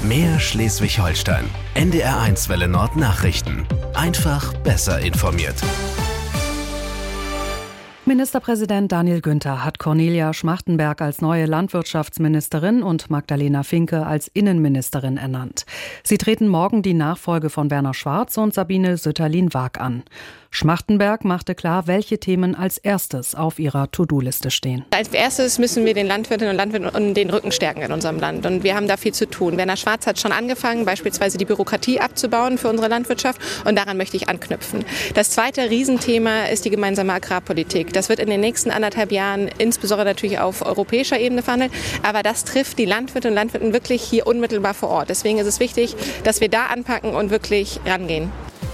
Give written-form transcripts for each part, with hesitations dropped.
Mehr Schleswig-Holstein. NDR1 Welle Nord Nachrichten. Einfach besser informiert. Ministerpräsident Daniel Günther hat Cornelia Schmachtenberg als neue Landwirtschaftsministerin und Magdalena Finke als Innenministerin ernannt. Sie treten morgen die Nachfolge von Werner Schwarz und Sabine Sütterlin-Waag an. Schmachtenberg machte klar, welche Themen als erstes auf ihrer To-Do-Liste stehen. Als erstes müssen wir den Landwirtinnen und Landwirten den Rücken stärken in unserem Land. Und wir haben da viel zu tun. Werner Schwarz hat schon angefangen, beispielsweise die Bürokratie abzubauen für unsere Landwirtschaft. Und daran möchte ich anknüpfen. Das zweite Riesenthema ist die gemeinsame Agrarpolitik. Das wird in den nächsten 1,5 Jahren insbesondere natürlich auf europäischer Ebene verhandelt. Aber das trifft die Landwirtinnen und Landwirte wirklich hier unmittelbar vor Ort. Deswegen ist es wichtig, dass wir da anpacken und wirklich rangehen.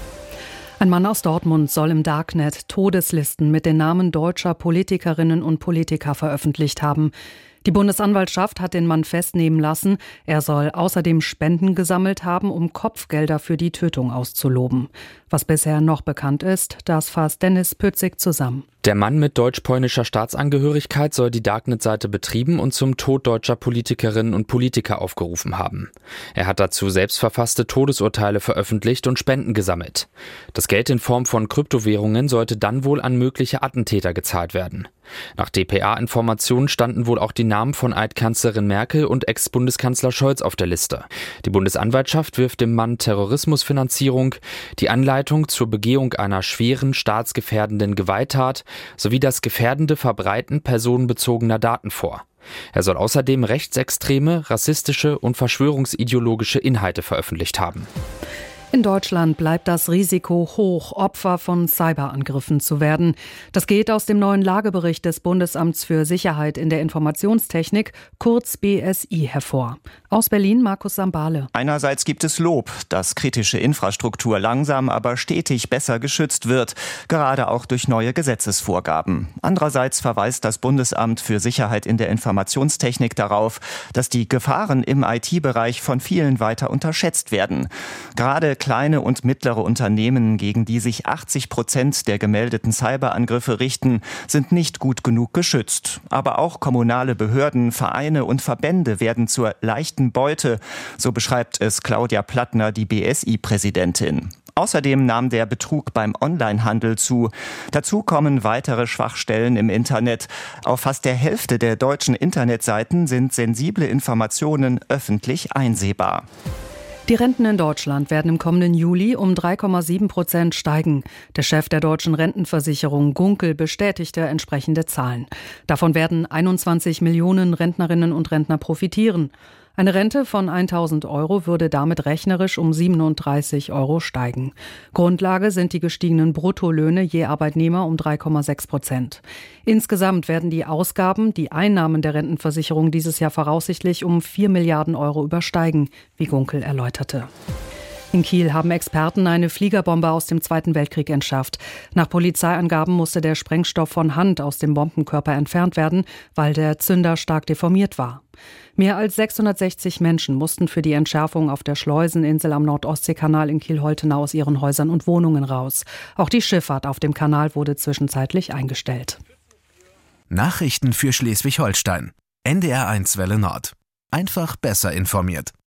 Ein Mann aus Dortmund soll im Darknet Todeslisten mit den Namen deutscher Politikerinnen und Politiker veröffentlicht haben. Die Bundesanwaltschaft hat den Mann festnehmen lassen. Er soll außerdem Spenden gesammelt haben, um Kopfgelder für die Tötung auszuloben. Was bisher noch bekannt ist, das fasst Dennis Pützig zusammen. Der Mann mit deutsch-polnischer Staatsangehörigkeit soll die Darknet-Seite betrieben und zum Tod deutscher Politikerinnen und Politiker aufgerufen haben. Er hat dazu selbstverfasste Todesurteile veröffentlicht und Spenden gesammelt. Das Geld in Form von Kryptowährungen sollte dann wohl an mögliche Attentäter gezahlt werden. Nach dpa-Informationen standen wohl auch die Namen von Altkanzlerin Merkel und Ex-Bundeskanzler Scholz auf der Liste. Die Bundesanwaltschaft wirft dem Mann Terrorismusfinanzierung, die Anleitung zur Begehung einer schweren, staatsgefährdenden Gewalttat sowie das gefährdende Verbreiten personenbezogener Daten vor. Er soll außerdem rechtsextreme, rassistische und verschwörungsideologische Inhalte veröffentlicht haben. In Deutschland bleibt das Risiko hoch, Opfer von Cyberangriffen zu werden. Das geht aus dem neuen Lagebericht des Bundesamts für Sicherheit in der Informationstechnik, kurz BSI, hervor. Aus Berlin Markus Sambale. Einerseits gibt es Lob, dass kritische Infrastruktur langsam, aber stetig besser geschützt wird, gerade auch durch neue Gesetzesvorgaben. Andererseits verweist das Bundesamt für Sicherheit in der Informationstechnik darauf, dass die Gefahren im IT-Bereich von vielen weiter unterschätzt werden. Gerade kleine und mittlere Unternehmen, gegen die sich 80% der gemeldeten Cyberangriffe richten, sind nicht gut genug geschützt. Aber auch kommunale Behörden, Vereine und Verbände werden zur leichten Beute, so beschreibt es Claudia Plattner, die BSI-Präsidentin. Außerdem nahm der Betrug beim Onlinehandel zu. Dazu kommen weitere Schwachstellen im Internet. Auf fast der Hälfte der deutschen Internetseiten sind sensible Informationen öffentlich einsehbar. Die Renten in Deutschland werden im kommenden Juli um 3,7% steigen. Der Chef der deutschen Rentenversicherung Gunkel bestätigte entsprechende Zahlen. Davon werden 21 Millionen Rentnerinnen und Rentner profitieren. Eine Rente von 1.000 Euro würde damit rechnerisch um 37 Euro steigen. Grundlage sind die gestiegenen Bruttolöhne je Arbeitnehmer um 3,6%. Insgesamt werden die Ausgaben, die Einnahmen der Rentenversicherung dieses Jahr voraussichtlich um 4 Milliarden Euro übersteigen, wie Gunkel erläuterte. In Kiel haben Experten eine Fliegerbombe aus dem Zweiten Weltkrieg entschärft. Nach Polizeiangaben musste der Sprengstoff von Hand aus dem Bombenkörper entfernt werden, weil der Zünder stark deformiert war. Mehr als 660 Menschen mussten für die Entschärfung auf der Schleuseninsel am Nordostseekanal in Kiel-Holtenau aus ihren Häusern und Wohnungen raus. Auch die Schifffahrt auf dem Kanal wurde zwischenzeitlich eingestellt. Nachrichten für Schleswig-Holstein. NDR1 Welle Nord. Einfach besser informiert.